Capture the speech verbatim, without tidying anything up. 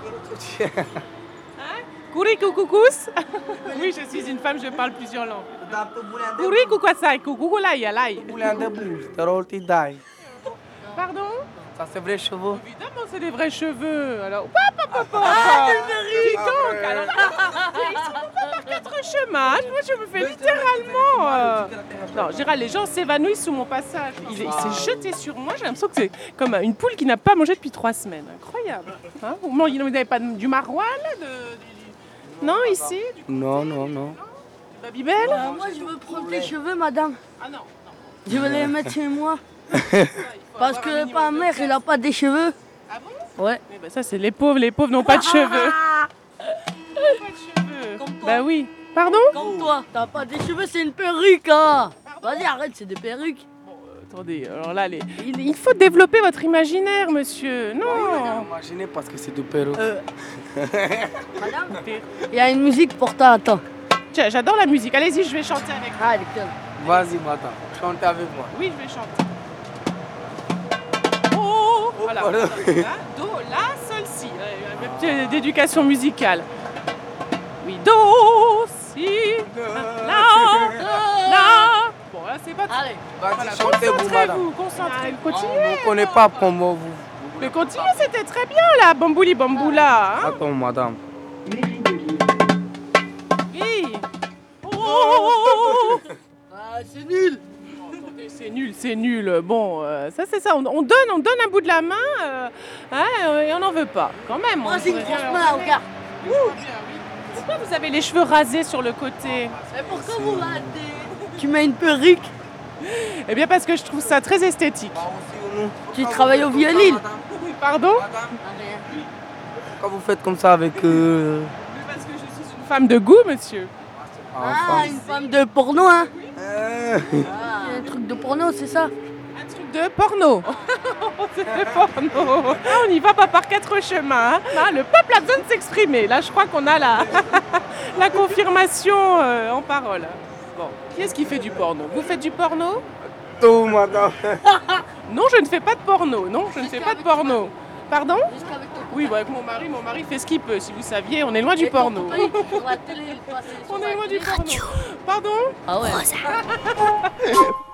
Hein? Kouri koukous? Oui, je suis une femme, je parle plusieurs langues. Kouri koukassai, koukoukoulai, alai. Pardon? Ça, c'est vrai cheveux. Évidemment, c'est des vrais cheveux. Alors, papa, papa, ah, dis donc, alors, ils sont pas par quatre chemins. Moi, je me fais littéralement. Euh... Non, Gérald, les gens s'évanouissent sous mon passage. Il, il s'est jeté sur moi. J'ai l'impression que c'est comme une poule qui n'a pas mangé depuis trois semaines. Incroyable. Hein? Vous n'avez pas du maroilles de, du... Non, ici du... Non, non, non. Du Babybel? euh, Moi, je veux prendre les cheveux, madame. Ah non, non. Je veux les mettre chez moi. Parce que ma mère, elle n'a pas des cheveux. Ah bon? Ouais. Eh ben ça, c'est les pauvres. Les pauvres n'ont pas de cheveux. Pas de cheveux. Comme toi. Bah oui. Pardon? Comme toi. T'as pas des cheveux, c'est une perruque, hein. Vas-y, arrête, c'est des perruques. Bon, euh, attendez, alors là, les... il, il faut développer votre imaginaire, monsieur. Non. Imaginez parce que c'est de perruque. Euh... Madame, il y a une musique pour toi, attends. Tiens, j'adore la musique. Allez-y, je vais chanter avec vous. Ah, elle est calme. Vas-y, madame, chante avec moi. Oui, je vais chanter. Oh, voilà. pardon. Là, do, la, sol, si. Euh, Un petit d'éducation musicale. Oui, do, si, la, la. Bon, là, c'est pas tout. Allez. Vas-y, Voilà, chantez vous, madame. concentrez-vous, concentrez-vous. On Continuez. ne connaît pas comment vous. Mais continuez, c'était très bien là, bambouli bamboula. Hein? Attends, madame. Oui. Oh. Ah, c'est nul. Attendez, c'est nul, c'est nul. Bon, euh, ça c'est ça. On, on donne, on donne un bout de la main, euh, hein, euh, et on n'en veut pas. Quand même. Moi, on c'est une pourrait grosse bien main, leur regarde. donner. Pourquoi vous avez les cheveux rasés sur le côté? Mais pourquoi vous ratez? Tu mets une perruque? Eh bien parce que je trouve ça très esthétique. Tu travailles au violil? Pardon? Pourquoi vous faites comme ça avec... Euh... Parce que je suis une femme de goût, monsieur. Ah, une femme de porno, hein? Euh... Ah, un truc de porno, c'est ça? Un truc de porno. C'est de porno. Ah, on n'y va pas par quatre chemins. Hein. Ah, le peuple a besoin de s'exprimer. Là, je crois qu'on a la, la confirmation euh, en parole. Bon, qui est-ce qui fait du porno? Vous faites du porno? Tout, madame. Non, je ne fais pas de porno. Non, je ne fais pas de porno. Pardon? Jusqu'avec ton Oui, bah, avec mon mari, mon mari fait ce qu'il peut. Si vous saviez, on est loin du Et ton porno. copain, il est sur la télé, il passe sur On la est loin du télé. porno. Pardon? Ah ouais.